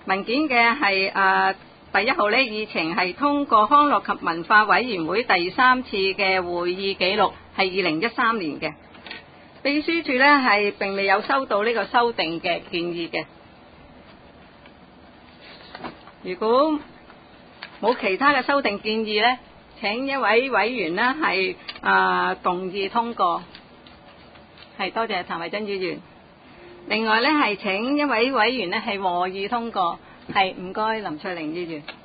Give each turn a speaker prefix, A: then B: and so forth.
A: 文件嘅係第1號呢，議程係通過康樂及文化委員會第3次嘅會議記錄，係2013年嘅。秘書處呢係並未有收到呢個修訂嘅建議嘅。如果冇其他嘅修訂建議呢，請一位委員呢係動議通過。係，多謝譚慧珍議員。另外呢係請一位委員呢係和議通過。係，唔該林翠玲議員。